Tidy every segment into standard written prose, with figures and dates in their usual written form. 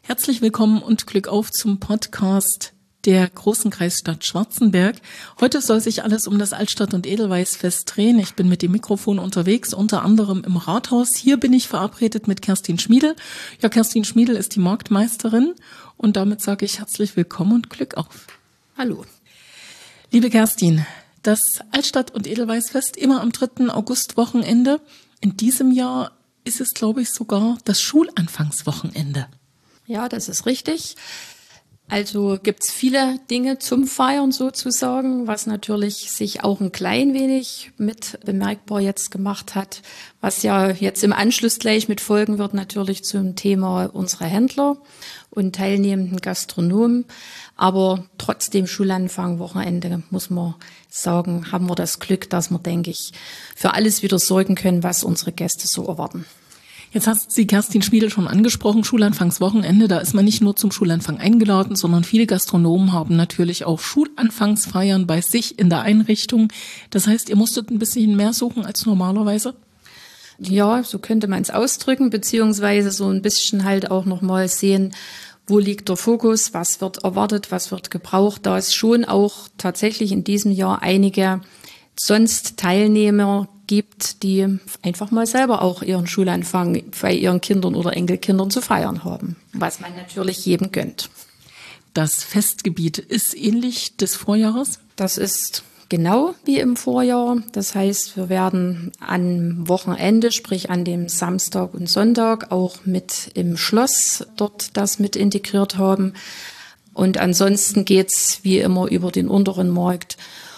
Herzlich willkommen und Glück auf zum Podcast der großen Kreisstadt Schwarzenberg. Heute soll sich alles um das Altstadt- und Edelweißfest drehen. Ich bin mit dem Mikrofon unterwegs, unter anderem im Rathaus. Hier bin ich verabredet mit Kerstin Schmiedel. Ja, Kerstin Schmiedel ist die Marktmeisterin und damit sage ich herzlich willkommen und Glück auf. Hallo. Liebe Kerstin, das Altstadt- und Edelweißfest immer am 3. August-Wochenende. In diesem Jahr ist es, glaube ich, sogar das Schulanfangswochenende. Ja, das ist richtig. Also gibt's viele Dinge zum Feiern sozusagen, was natürlich sich auch ein klein wenig mit bemerkbar jetzt gemacht hat, was ja jetzt im Anschluss gleich mit folgen wird, natürlich zum Thema unserer Händler und teilnehmenden Gastronomen. Aber trotzdem Schulanfang, Wochenende, muss man sagen, haben wir das Glück, dass wir, denke ich, für alles wieder sorgen können, was unsere Gäste so erwarten. Jetzt hast Sie Kerstin Schmiedel schon angesprochen, Schulanfangswochenende, da ist man nicht nur zum Schulanfang eingeladen, sondern viele Gastronomen haben natürlich auch Schulanfangsfeiern bei sich in der Einrichtung. Das heißt, ihr musstet ein bisschen mehr suchen als normalerweise? Ja, so könnte man es ausdrücken, beziehungsweise so ein bisschen halt auch nochmal sehen, wo liegt der Fokus, was wird erwartet, was wird gebraucht. Da es schon auch tatsächlich in diesem Jahr einige sonst Teilnehmer gibt, die einfach mal selber auch ihren Schulanfang bei ihren Kindern oder Enkelkindern zu feiern haben, was man natürlich jedem gönnt. Das Festgebiet ist ähnlich des Vorjahres? Das ist genau wie im Vorjahr. Das heißt, wir werden am Wochenende, sprich an dem Samstag und Sonntag, auch mit im Schloss dort das mit integriert haben. Und ansonsten geht's wie immer über den unteren Markt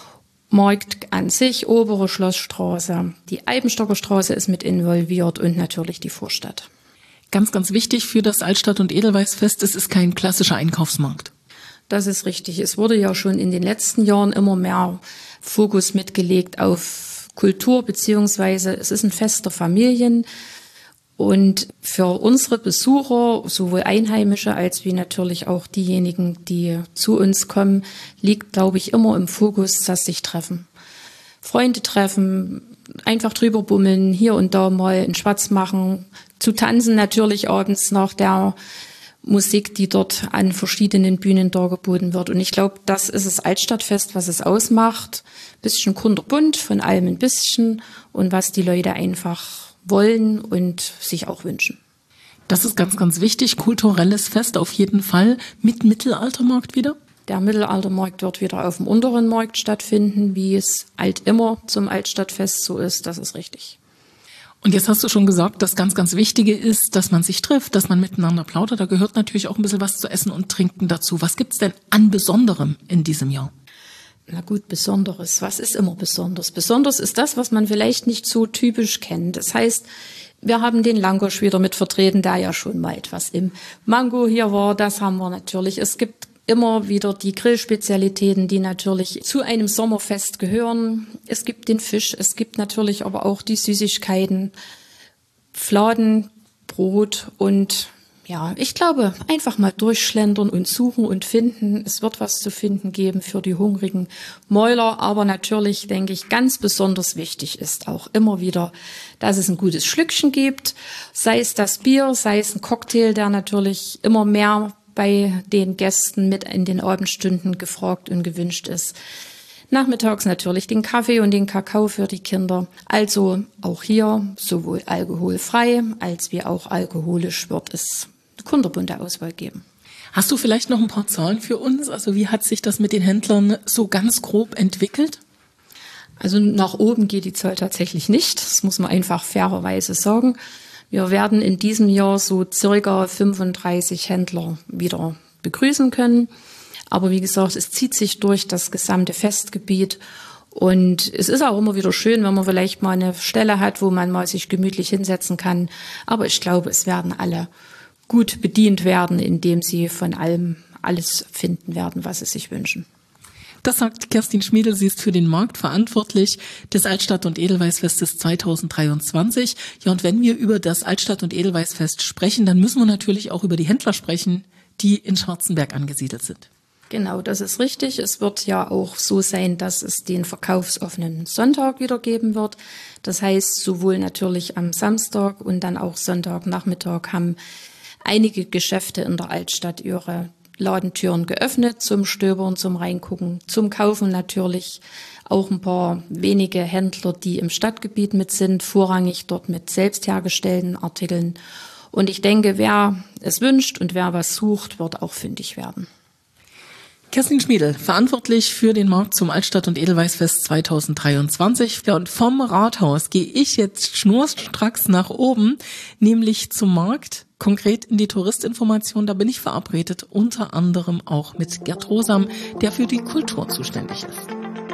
an sich, obere Schlossstraße, die Eibenstocker Straße ist mit involviert und natürlich die Vorstadt. Ganz, ganz wichtig für das Altstadt- und Edelweißfest, es ist kein klassischer Einkaufsmarkt. Das ist richtig. Es wurde ja schon in den letzten Jahren immer mehr Fokus mitgelegt auf Kultur, beziehungsweise es ist ein Fest der Familien. Und für unsere Besucher, sowohl Einheimische als wie natürlich auch diejenigen, die zu uns kommen, liegt, glaube ich, immer im Fokus, dass sich treffen. Freunde treffen, einfach drüber bummeln, hier und da mal einen Schwatz machen, zu tanzen natürlich abends nach der Musik, die dort an verschiedenen Bühnen dargeboten wird. Und ich glaube, das ist das Altstadtfest, was es ausmacht. Bisschen kunterbunt, von allem ein bisschen und was die Leute einfach wollen und sich auch wünschen. Das ist ganz, ganz wichtig. Kulturelles Fest auf jeden Fall mit Mittelaltermarkt wieder? Der Mittelaltermarkt wird wieder auf dem unteren Markt stattfinden, wie es immer zum Altstadtfest so ist. Das ist richtig. Und jetzt hast du schon gesagt, das ganz, ganz Wichtige ist, dass man sich trifft, dass man miteinander plaudert. Da gehört natürlich auch ein bisschen was zu essen und trinken dazu. Was gibt's denn an Besonderem in diesem Jahr? Na gut, Besonderes. Was ist immer besonders? Besonders ist das, was man vielleicht nicht so typisch kennt. Das heißt, wir haben den Langosch wieder mit vertreten, der ja schon mal etwas im Mango hier war. Das haben wir natürlich. Es gibt immer wieder die Grillspezialitäten, die natürlich zu einem Sommerfest gehören. Es gibt den Fisch, es gibt natürlich aber auch die Süßigkeiten, Fladen, Brot und ja, ich glaube, einfach mal durchschlendern und suchen und finden. Es wird was zu finden geben für die hungrigen Mäuler, aber natürlich, denke ich, ganz besonders wichtig ist auch immer wieder, dass es ein gutes Schlückchen gibt, sei es das Bier, sei es ein Cocktail, der natürlich immer mehr bei den Gästen mit in den Abendstunden gefragt und gewünscht ist. Nachmittags natürlich den Kaffee und den Kakao für die Kinder. Also auch hier sowohl alkoholfrei als wie auch alkoholisch wird es eine kunterbunte Auswahl geben. Hast du vielleicht noch ein paar Zahlen für uns? Also wie hat sich das mit den Händlern so ganz grob entwickelt? Also nach oben geht die Zahl tatsächlich nicht. Das muss man einfach fairerweise sagen. Wir werden in diesem Jahr so circa 35 Händler wieder begrüßen können. Aber wie gesagt, es zieht sich durch das gesamte Festgebiet. Und es ist auch immer wieder schön, wenn man vielleicht mal eine Stelle hat, wo man mal sich gemütlich hinsetzen kann. Aber ich glaube, es werden alle gut bedient werden, indem sie von allem alles finden werden, was sie sich wünschen. Das sagt Kerstin Schmiedel, sie ist für den Markt verantwortlich des Altstadt- und Edelweißfestes 2023. Ja, und wenn wir über das Altstadt- und Edelweißfest sprechen, dann müssen wir natürlich auch über die Händler sprechen, die in Schwarzenberg angesiedelt sind. Genau, das ist richtig. Es wird ja auch so sein, dass es den verkaufsoffenen Sonntag wieder geben wird. Das heißt, sowohl natürlich am Samstag und dann auch Sonntagnachmittag haben einige Geschäfte in der Altstadt ihre Ladentüren geöffnet zum Stöbern, zum Reingucken, zum Kaufen natürlich. Auch ein paar wenige Händler, die im Stadtgebiet mit sind, vorrangig dort mit selbst hergestellten Artikeln. Und ich denke, wer es wünscht und wer was sucht, wird auch fündig werden. Kerstin Schmiedl, verantwortlich für den Markt zum Altstadt- und Edelweißfest 2023. Ja, und vom Rathaus gehe ich jetzt schnurstracks nach oben, nämlich zum Markt, konkret in die Touristinformation. Da bin ich verabredet, unter anderem auch mit Gerd Rosam, der für die Kultur zuständig ist.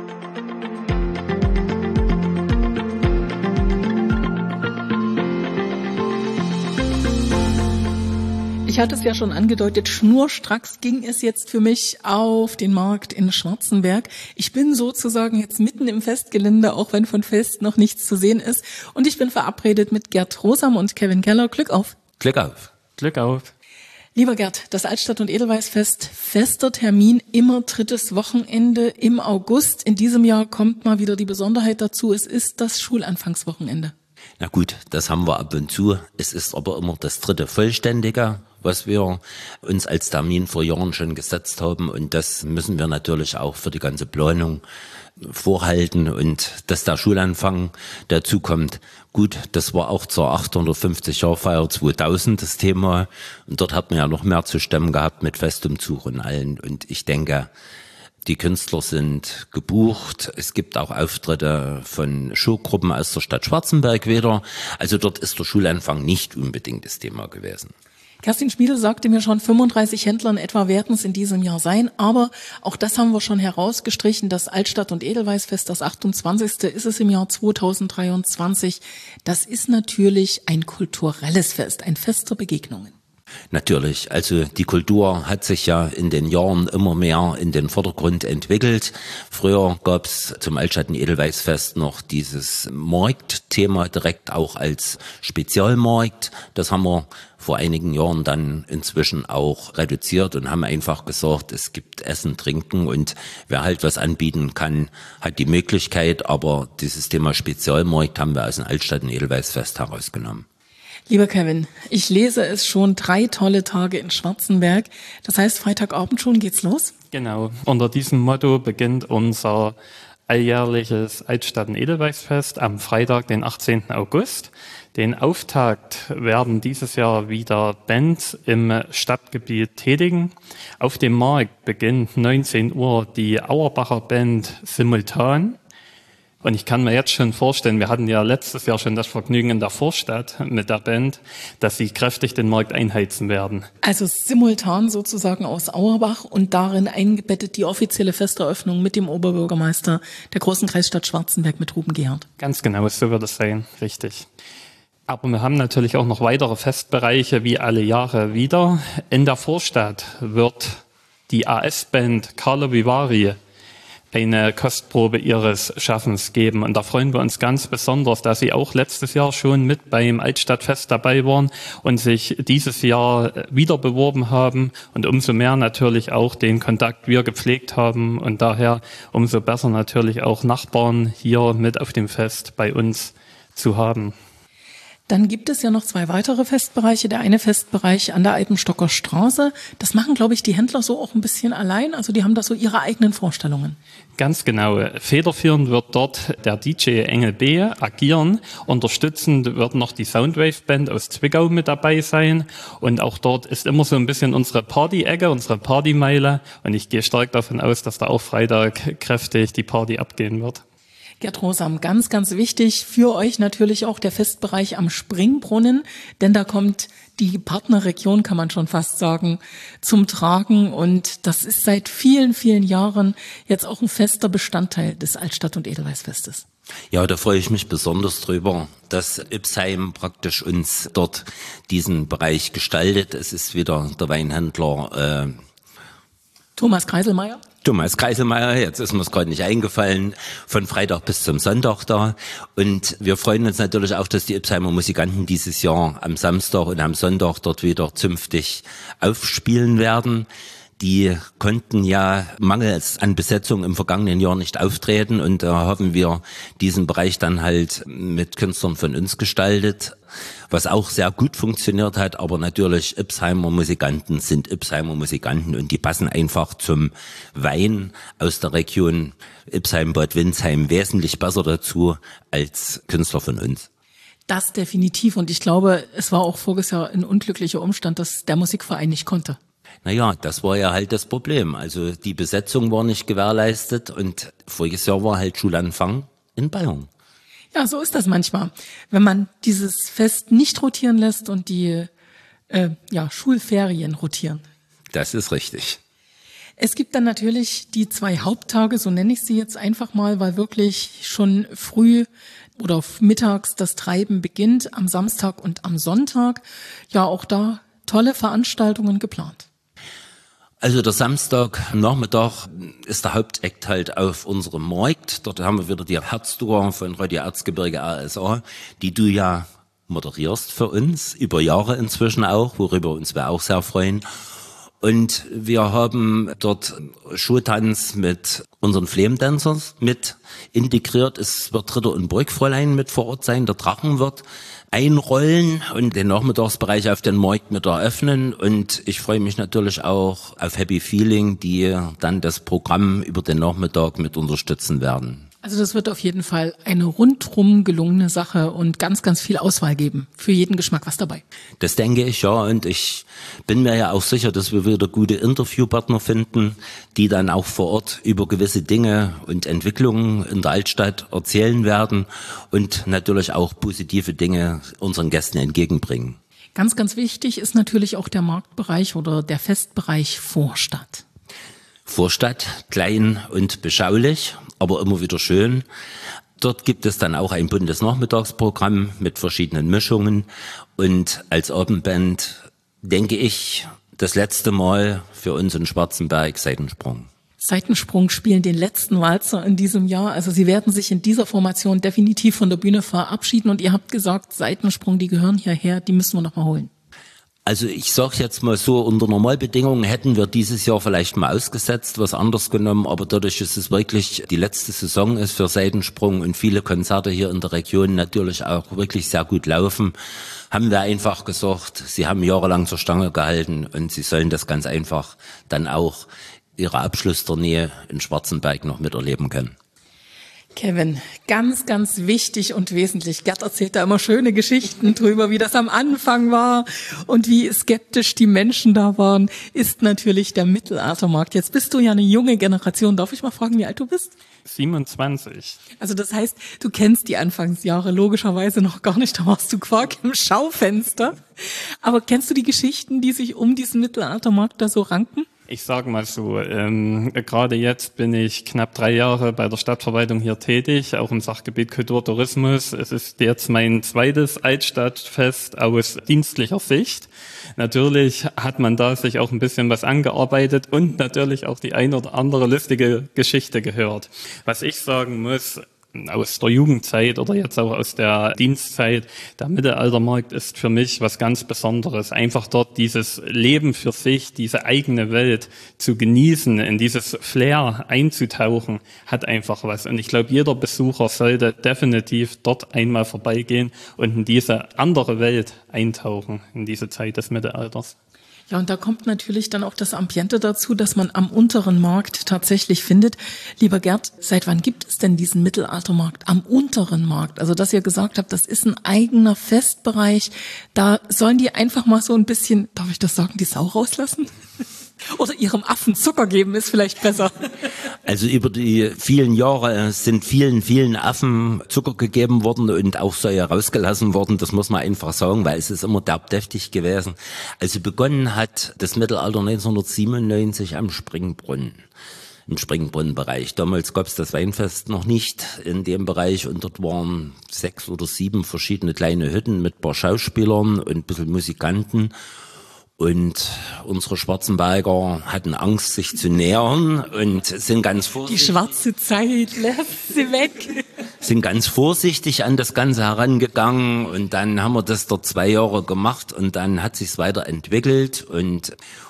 Ich hatte es ja schon angedeutet, schnurstracks ging es jetzt für mich auf den Markt in Schwarzenberg. Ich bin sozusagen jetzt mitten im Festgelände, auch wenn von Fest noch nichts zu sehen ist. Und ich bin verabredet mit Gerd Rosam und Kevin Keller. Glück auf. Glück auf. Glück auf. Lieber Gerd, das Altstadt- und Edelweißfest, fester Termin, immer drittes Wochenende im August. In diesem Jahr kommt mal wieder die Besonderheit dazu, es ist das Schulanfangswochenende. Na gut, das haben wir ab und zu. Es ist aber immer das dritte vollständige, was wir uns als Termin vor Jahren schon gesetzt haben. Und das müssen wir natürlich auch für die ganze Planung vorhalten. Und dass der Schulanfang dazu kommt, gut, das war auch zur 850-Jahr-Feier 2000 das Thema. Und dort hat man ja noch mehr zu stemmen gehabt mit Festumzug und allen. Und ich denke, die Künstler sind gebucht. Es gibt auch Auftritte von Showgruppen aus der Stadt Schwarzenberg wieder. Also dort ist der Schulanfang nicht unbedingt das Thema gewesen. Kerstin Schmiedl sagte mir schon, 35 Händler in etwa werden es in diesem Jahr sein. Aber auch das haben wir schon herausgestrichen. Das Altstadt- und Edelweißfest, das 28. ist es im Jahr 2023. Das ist natürlich ein kulturelles Fest, ein Fest der Begegnungen. Natürlich, also die Kultur hat sich ja in den Jahren immer mehr in den Vordergrund entwickelt. Früher gab es zum Altstadt- und Edelweißfest noch dieses Marktthema direkt auch als Spezialmarkt. Das haben wir vor einigen Jahren dann inzwischen auch reduziert und haben einfach gesagt, es gibt Essen, Trinken und wer halt was anbieten kann, hat die Möglichkeit. Aber dieses Thema Spezialmarkt haben wir aus dem Altstadt- und Edelweißfest herausgenommen. Lieber Kevin, ich lese es schon 3 tolle Tage in Schwarzenberg. Das heißt, Freitagabend schon geht's los? Genau. Unter diesem Motto beginnt unser alljährliches Altstadt- und Edelweißfest am Freitag, den 18. August. Den Auftakt werden dieses Jahr wieder Bands im Stadtgebiet tätigen. Auf dem Markt beginnt 19 Uhr die Auerbacher Band Simultan. Und ich kann mir jetzt schon vorstellen, wir hatten ja letztes Jahr schon das Vergnügen in der Vorstadt mit der Band, dass sie kräftig den Markt einheizen werden. Also simultan sozusagen aus Auerbach und darin eingebettet die offizielle Festeröffnung mit dem Oberbürgermeister der großen Kreisstadt Schwarzenberg mit Ruben Gerhardt. Ganz genau, so wird es sein, richtig. Aber wir haben natürlich auch noch weitere Festbereiche wie alle Jahre wieder. In der Vorstadt wird die AS-Band Carlo Vivari eine Kostprobe ihres Schaffens geben. Und da freuen wir uns ganz besonders, dass sie auch letztes Jahr schon mit beim Altstadtfest dabei waren und sich dieses Jahr wieder beworben haben und umso mehr natürlich auch den Kontakt wir gepflegt haben und daher umso besser natürlich auch Nachbarn hier mit auf dem Fest bei uns zu haben. Dann gibt es ja noch 2 weitere Festbereiche. Der eine Festbereich an der Alpenstocker Straße. Das machen, glaube ich, die Händler so auch ein bisschen allein. Also die haben da so ihre eigenen Vorstellungen. Ganz genau. Federführend wird dort der DJ Engel B. agieren. Unterstützend wird noch die Soundwave Band aus Zwickau mit dabei sein. Und auch dort ist immer so ein bisschen unsere Party-Ecke, unsere Partymeile. Und ich gehe stark davon aus, dass da auch Freitag kräftig die Party abgehen wird. Gerd Rosam, ganz, ganz wichtig für euch natürlich auch der Festbereich am Springbrunnen, denn da kommt die Partnerregion, kann man schon fast sagen, zum Tragen und das ist seit vielen, vielen Jahren jetzt auch ein fester Bestandteil des Altstadt- und Edelweißfestes. Ja, da freue ich mich besonders drüber, dass Ypsheim praktisch uns dort diesen Bereich gestaltet. Es ist wieder der Weinhändler Thomas Kreiselmeier, jetzt ist mir es gerade nicht eingefallen, von Freitag bis zum Sonntag da. Und wir freuen uns natürlich auch, dass die Ypsheimer Musikanten dieses Jahr am Samstag und am Sonntag dort wieder zünftig aufspielen werden. Die konnten ja mangels an Besetzung im vergangenen Jahr nicht auftreten und da haben wir diesen Bereich dann halt mit Künstlern von uns gestaltet, was auch sehr gut funktioniert hat, aber natürlich Ipsheimer Musikanten sind Ipsheimer Musikanten und die passen einfach zum Wein aus der Region Ipsheim-Bad Windsheim wesentlich besser dazu als Künstler von uns. Das definitiv und ich glaube, es war auch voriges Jahr ein unglücklicher Umstand, dass der Musikverein nicht konnte. Naja, das war ja halt das Problem. Also die Besetzung war nicht gewährleistet und voriges Jahr war halt Schulanfang in Bayern. Ja, so ist das manchmal. Wenn man dieses Fest nicht rotieren lässt und die Schulferien rotieren. Das ist richtig. Es gibt dann natürlich die 2 Haupttage, so nenne ich sie jetzt einfach mal, weil wirklich schon früh oder mittags das Treiben beginnt, am Samstag und am Sonntag. Ja, auch da tolle Veranstaltungen geplant. Also der Samstagnachmittag ist der Hauptakt halt auf unserem Markt. Dort haben wir wieder die Herztour von Radio Erzgebirge RSA, die du ja moderierst für uns, über Jahre inzwischen auch, worüber uns wir auch sehr freuen. Und wir haben dort Showtanz mit unseren Flamedancers mit integriert. Es wird Ritter und Burgfräulein mit vor Ort sein. Der Drachen wird einrollen und den Nachmittagsbereich auf den Markt mit eröffnen. Und ich freue mich natürlich auch auf Happy Feeling, die dann das Programm über den Nachmittag mit unterstützen werden. Also das wird auf jeden Fall eine rundrum gelungene Sache und ganz, ganz viel Auswahl geben. Für jeden Geschmack was dabei. Das denke ich, ja. Und ich bin mir ja auch sicher, dass wir wieder gute Interviewpartner finden, die dann auch vor Ort über gewisse Dinge und Entwicklungen in der Altstadt erzählen werden und natürlich auch positive Dinge unseren Gästen entgegenbringen. Ganz, ganz wichtig ist natürlich auch der Marktbereich oder der Festbereich Vorstadt. Vorstadt, klein und beschaulich, aber immer wieder schön. Dort gibt es dann auch ein buntes Nachmittagsprogramm mit verschiedenen Mischungen und als Abendband, denke ich, das letzte Mal für uns in Schwarzenberg Seitensprung. Seitensprung spielen den letzten Walzer in diesem Jahr. Also sie werden sich in dieser Formation definitiv von der Bühne verabschieden und ihr habt gesagt, Seitensprung, die gehören hierher, die müssen wir noch mal holen. Also ich sage jetzt mal so, unter Normalbedingungen hätten wir dieses Jahr vielleicht mal ausgesetzt, was anders genommen, aber dadurch, dass es wirklich die letzte Saison ist für Seitensprung und viele Konzerte hier in der Region natürlich auch wirklich sehr gut laufen, haben wir einfach gesagt, sie haben jahrelang zur Stange gehalten und sie sollen das ganz einfach dann auch ihre Abschlusstournee in Schwarzenberg noch miterleben können. Kevin, ganz, ganz wichtig und wesentlich. Gerd erzählt da immer schöne Geschichten drüber, wie das am Anfang war und wie skeptisch die Menschen da waren, ist natürlich der Mittelaltermarkt. Jetzt bist du ja eine junge Generation. Darf ich mal fragen, wie alt du bist? 27. Also das heißt, du kennst die Anfangsjahre logischerweise noch gar nicht. Da warst du Quark im Schaufenster. Aber kennst du die Geschichten, die sich um diesen Mittelaltermarkt da so ranken? Ich sage mal so, gerade jetzt bin ich knapp 3 Jahre bei der Stadtverwaltung hier tätig, auch im Sachgebiet Kultur, Tourismus. Es ist jetzt mein zweites Altstadtfest aus dienstlicher Sicht. Natürlich hat man da sich auch ein bisschen was angearbeitet und natürlich auch die ein oder andere lustige Geschichte gehört. Was ich sagen muss, aus der Jugendzeit oder jetzt auch aus der Dienstzeit, der Mittelaltermarkt ist für mich was ganz Besonderes. Einfach dort dieses Leben für sich, diese eigene Welt zu genießen, in dieses Flair einzutauchen, hat einfach was. Und ich glaube, jeder Besucher sollte definitiv dort einmal vorbeigehen und in diese andere Welt eintauchen, in diese Zeit des Mittelalters. Ja, und da kommt natürlich dann auch das Ambiente dazu, dass man am unteren Markt tatsächlich findet. Lieber Gerd, seit wann gibt es denn diesen Mittelaltermarkt am unteren Markt? Also, dass ihr gesagt habt, das ist ein eigener Festbereich. Da sollen die einfach mal so ein bisschen, darf ich das sagen, die Sau rauslassen? Oder ihrem Affen Zucker geben, ist vielleicht besser. Also über die vielen Jahre sind vielen Affen Zucker gegeben worden und auch Säue rausgelassen worden. Das muss man einfach sagen, weil es ist immer derbdeftig gewesen. Also begonnen hat das Mittelalter 1997 am Springbrunnen. Im Springbrunnenbereich. Damals gab es das Weinfest noch nicht in dem Bereich und dort waren 6 oder 7 verschiedene kleine Hütten mit ein paar Schauspielern und ein bisschen Musikanten. Und unsere Schwarzenberger hatten Angst, sich zu nähern und sind ganz vorsichtig. Die schwarze Zeit, lässt sie weg. Sind ganz vorsichtig an das Ganze herangegangen und dann haben wir das dort 2 Jahre gemacht und dann hat sich's weiterentwickelt und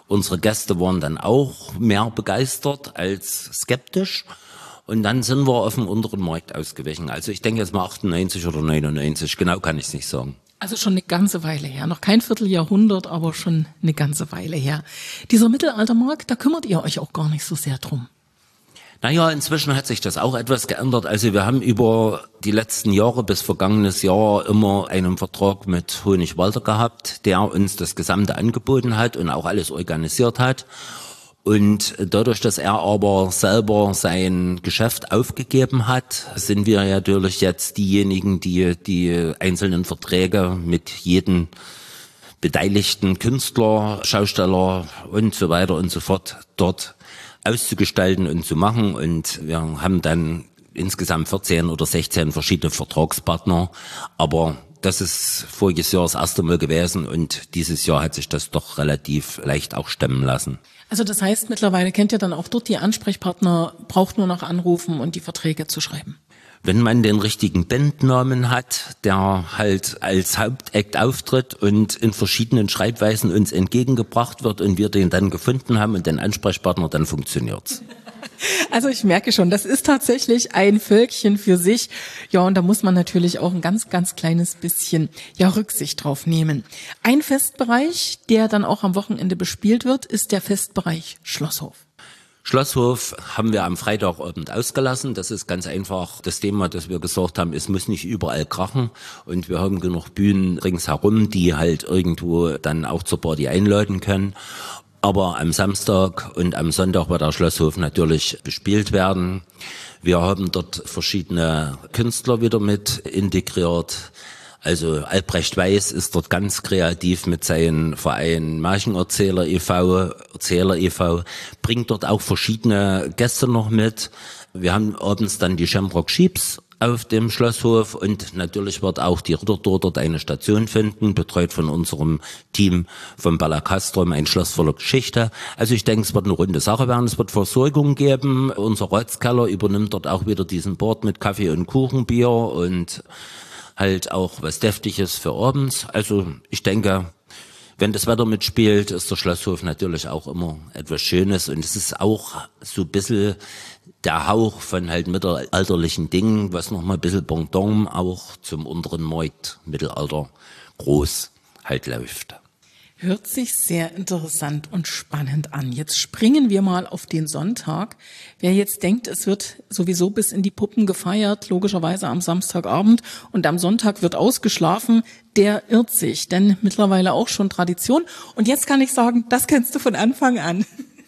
Unsere Gäste waren dann auch mehr begeistert als skeptisch. Und dann sind wir auf dem unteren Markt ausgewichen. Also ich denke jetzt mal 98 oder 99, genau kann ich es nicht sagen. Also schon eine ganze Weile her. Noch kein Vierteljahrhundert, aber schon eine ganze Weile her. Dieser Mittelaltermarkt, da kümmert ihr euch auch gar nicht so sehr drum. Naja, inzwischen hat sich das auch etwas geändert. Also wir haben über die letzten Jahre bis vergangenes Jahr immer einen Vertrag mit Honig-Walter gehabt, der uns das Gesamte angeboten hat und auch alles organisiert hat. Und dadurch, dass er aber selber sein Geschäft aufgegeben hat, sind wir natürlich jetzt diejenigen, die die einzelnen Verträge mit jedem beteiligten Künstler, Schausteller und so weiter und so fort dort auszugestalten und zu machen. Und wir haben dann insgesamt 14 oder 16 verschiedene Vertragspartner. Aber das ist voriges Jahr das erste Mal gewesen und dieses Jahr hat sich das doch relativ leicht auch stemmen lassen. Also das heißt, mittlerweile kennt ihr dann auch dort die Ansprechpartner, braucht nur noch anrufen und die Verträge zu schreiben. Wenn man den richtigen Bandnamen hat, der halt als Hauptact auftritt und in verschiedenen Schreibweisen uns entgegengebracht wird und wir den dann gefunden haben und den Ansprechpartner, dann funktioniert's. Also ich merke schon, das ist tatsächlich ein Völkchen für sich. Ja, und da muss man natürlich auch ein ganz, ganz kleines bisschen Rücksicht drauf nehmen. Ein Festbereich, der dann auch am Wochenende bespielt wird, ist der Festbereich Schlosshof. Schlosshof haben wir am Freitagabend ausgelassen. Das ist ganz einfach das Thema, dass wir gesagt haben, es muss nicht überall krachen. Und wir haben genug Bühnen ringsherum, die halt irgendwo dann auch zur Party einladen können. Aber am Samstag und am Sonntag wird der Schlosshof natürlich bespielt werden. Wir haben dort verschiedene Künstler wieder mit integriert. Also Albrecht Weiß ist dort ganz kreativ mit seinem Verein Märchenerzähler e.V., bringt dort auch verschiedene Gäste noch mit. Wir haben abends dann die Shamrock Sheeps auf dem Schlosshof und natürlich wird auch die Rittertour dort eine Station finden, betreut von unserem Team vom Balla Castrum, ein Schloss voller Geschichte. Also ich denke, es wird eine runde Sache werden, es wird Versorgung geben. Unser Ratskeller übernimmt dort auch wieder diesen Board mit Kaffee und Kuchenbier und halt auch was Deftiges für abends. Also ich denke, wenn das Wetter mitspielt, ist der Schlosshof natürlich auch immer etwas Schönes und es ist auch so ein bisschen der Hauch von halt mittelalterlichen Dingen, was noch mal ein bisschen Pendant auch zum unteren Markt Mittelalter groß halt läuft. Hört sich sehr interessant und spannend an. Jetzt springen wir mal auf den Sonntag. Wer jetzt denkt, es wird sowieso bis in die Puppen gefeiert, logischerweise am Samstagabend und am Sonntag wird ausgeschlafen, der irrt sich, denn mittlerweile auch schon Tradition. Und jetzt kann ich sagen, das kennst du von Anfang an.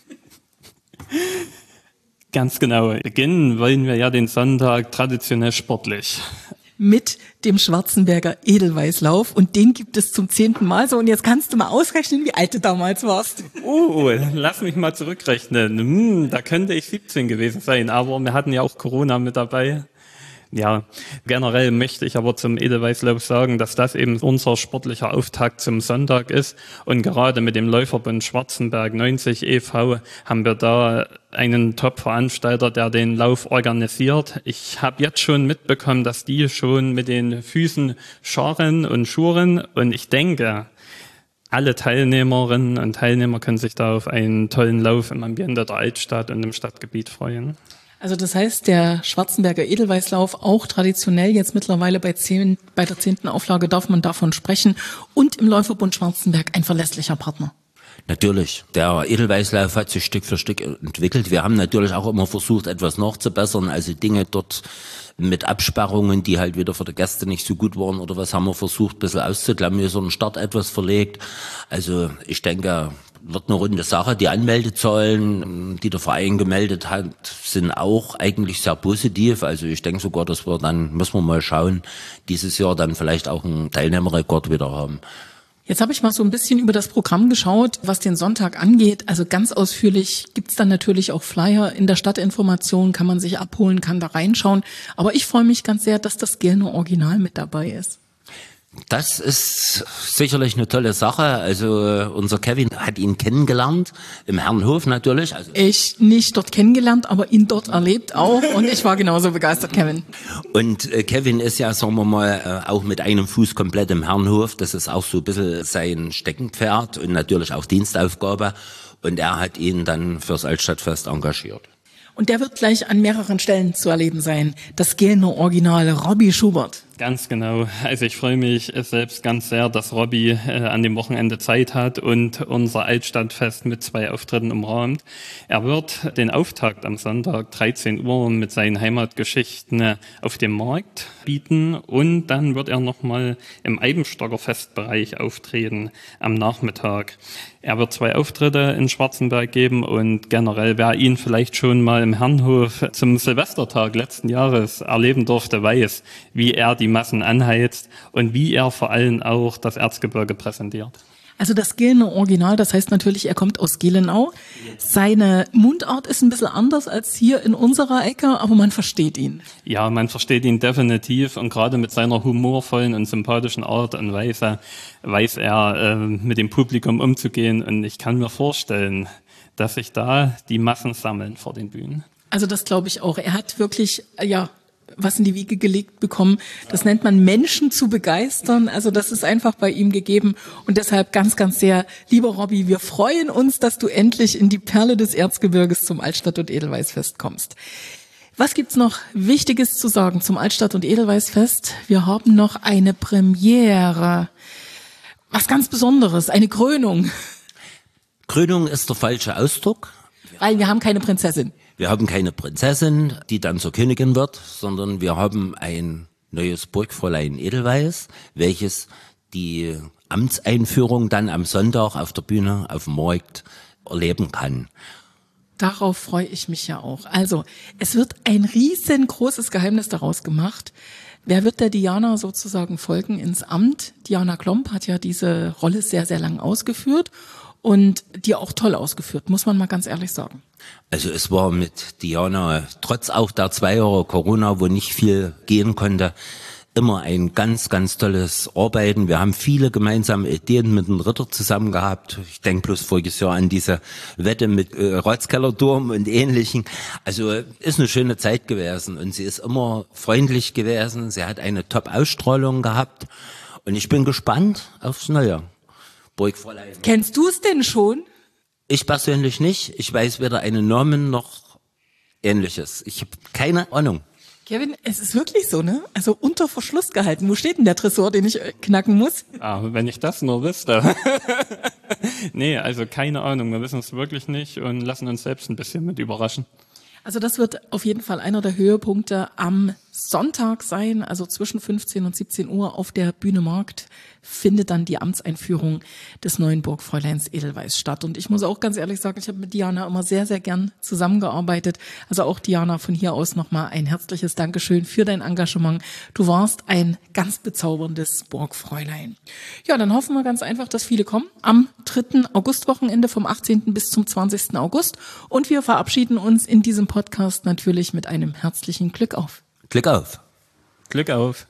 Ganz genau. Beginnen wollen wir ja den Sonntag traditionell sportlich. Mit dem Schwarzenberger Edelweißlauf und den gibt es zum 10. Mal so und jetzt kannst du mal ausrechnen, wie alt du damals warst. Oh, lass mich mal zurückrechnen. Da könnte ich 17 gewesen sein, aber wir hatten ja auch Corona mit dabei. Ja, generell möchte ich aber zum Edelweißlauf sagen, dass das eben unser sportlicher Auftakt zum Sonntag ist und gerade mit dem Läuferbund Schwarzenberg 90 e.V. haben wir da einen Top-Veranstalter, der den Lauf organisiert. Ich habe jetzt schon mitbekommen, dass die schon mit den Füßen scharren und schuren und ich denke, alle Teilnehmerinnen und Teilnehmer können sich da auf einen tollen Lauf im Ambiente der Altstadt und im Stadtgebiet freuen. Also das heißt, der Schwarzenberger Edelweißlauf auch traditionell jetzt mittlerweile bei der 10. Auflage darf man davon sprechen und im Läuferbund Schwarzenberg ein verlässlicher Partner. Natürlich. Der Edelweißlauf hat sich Stück für Stück entwickelt. Wir haben natürlich auch immer versucht, etwas nachzubessern. Also Dinge dort mit Absperrungen, die halt wieder für die Gäste nicht so gut waren oder was, haben wir versucht, ein bisschen auszuklamüsern, Start etwas verlegt. Also ich denke, wird eine runde Sache. Die Anmeldezahlen, die der Verein gemeldet hat, sind auch eigentlich sehr positiv. Also ich denke sogar, dass wir dann, müssen wir mal schauen, dieses Jahr dann vielleicht auch einen Teilnehmerrekord wieder haben. Jetzt habe ich mal so ein bisschen über das Programm geschaut, was den Sonntag angeht. Also ganz ausführlich gibt's dann natürlich auch Flyer in der Stadtinformation, kann man sich abholen, kann da reinschauen. Aber ich freue mich ganz sehr, dass das Gelner Original mit dabei ist. Das ist sicherlich eine tolle Sache. Also unser Kevin hat ihn kennengelernt, im Herrenhof natürlich. Also ich nicht dort kennengelernt, aber ihn dort erlebt auch und ich war genauso begeistert, Kevin. Und Kevin ist ja, sagen wir mal, auch mit einem Fuß komplett im Herrenhof. Das ist auch so ein bisschen sein Steckenpferd und natürlich auch Dienstaufgabe. und er hat ihn dann fürs Altstadtfest engagiert. Und der wird gleich an mehreren Stellen zu erleben sein. Das Gelner Original, Robbie Schubert. Ganz genau. Also ich freue mich selbst ganz sehr, dass Robbie an dem Wochenende Zeit hat und unser Altstadtfest mit 2 Auftritten umrahmt. Er wird den Auftakt am Sonntag 13 Uhr mit seinen Heimatgeschichten auf dem Markt bieten und dann wird er nochmal im Eibenstocker Festbereich auftreten am Nachmittag. Er wird 2 Auftritte in Schwarzenberg geben und generell, wer ihn vielleicht schon mal im Herrenhof zum Silvestertag letzten Jahres erleben durfte, weiß, wie er die Massen anheizt und wie er vor allem auch das Erzgebirge präsentiert. Also das Gelner Original, das heißt natürlich, er kommt aus Gelenau. Seine Mundart ist ein bisschen anders als hier in unserer Ecke, aber man versteht ihn. Ja, man versteht ihn definitiv und gerade mit seiner humorvollen und sympathischen Art und Weise weiß er, mit dem Publikum umzugehen und ich kann mir vorstellen, dass sich da die Massen sammeln vor den Bühnen. Also das glaube ich auch. Er hat wirklich, was in die Wiege gelegt bekommen. Das nennt man Menschen zu begeistern. Also das ist einfach bei ihm gegeben. Und deshalb ganz, ganz sehr, lieber Robbie, wir freuen uns, dass du endlich in die Perle des Erzgebirges zum Altstadt- und Edelweißfest kommst. Was gibt's noch Wichtiges zu sagen zum Altstadt- und Edelweißfest? Wir haben noch eine Premiere. Was ganz Besonderes, eine Krönung. Krönung ist der falsche Ausdruck. Weil wir haben keine Prinzessin. Wir haben keine Prinzessin, die dann zur Königin wird, sondern wir haben ein neues Burgfräulein Edelweiß, welches die Amtseinführung dann am Sonntag auf der Bühne auf dem Markt erleben kann. Darauf freue ich mich ja auch. Also, es wird ein riesengroßes Geheimnis daraus gemacht. Wer wird der Diana sozusagen folgen ins Amt? Diana Klomp hat ja diese Rolle sehr, sehr lang ausgeführt und die auch toll ausgeführt, muss man mal ganz ehrlich sagen. Also es war mit Diana, trotz auch der 2 Jahre Corona, wo nicht viel gehen konnte, immer ein ganz, ganz tolles Arbeiten. Wir haben viele gemeinsame Ideen mit dem Ritter zusammen gehabt. Ich denke bloß voriges Jahr an diese Wette mit Ratskellerturm und Ähnlichem. Also ist eine schöne Zeit gewesen und sie ist immer freundlich gewesen. Sie hat eine Top-Ausstrahlung gehabt und ich bin gespannt aufs Neue. Burgfräulein. Kennst du es denn schon? Ich persönlich nicht. Ich weiß weder einen Namen noch Ähnliches. Ich habe keine Ahnung. Kevin, es ist wirklich so, ne? Also unter Verschluss gehalten. Wo steht denn der Tresor, den ich knacken muss? Ah, wenn ich das nur wüsste. Nee, also keine Ahnung. Wir wissen es wirklich nicht und lassen uns selbst ein bisschen mit überraschen. Also das wird auf jeden Fall einer der Höhepunkte am Sonntag sein, also zwischen 15 und 17 Uhr auf der Bühne Markt findet dann die Amtseinführung des neuen Burgfräuleins Edelweiß statt. Und ich muss auch ganz ehrlich sagen, ich habe mit Diana immer sehr, sehr gern zusammengearbeitet. Also auch Diana, von hier aus nochmal ein herzliches Dankeschön für dein Engagement. Du warst ein ganz bezauberndes Burgfräulein. Ja, dann hoffen wir ganz einfach, dass viele kommen am 3. Augustwochenende vom 18. bis zum 20. August. Und wir verabschieden uns in diesem Podcast natürlich mit einem herzlichen Glück auf. Glück auf. Glück auf.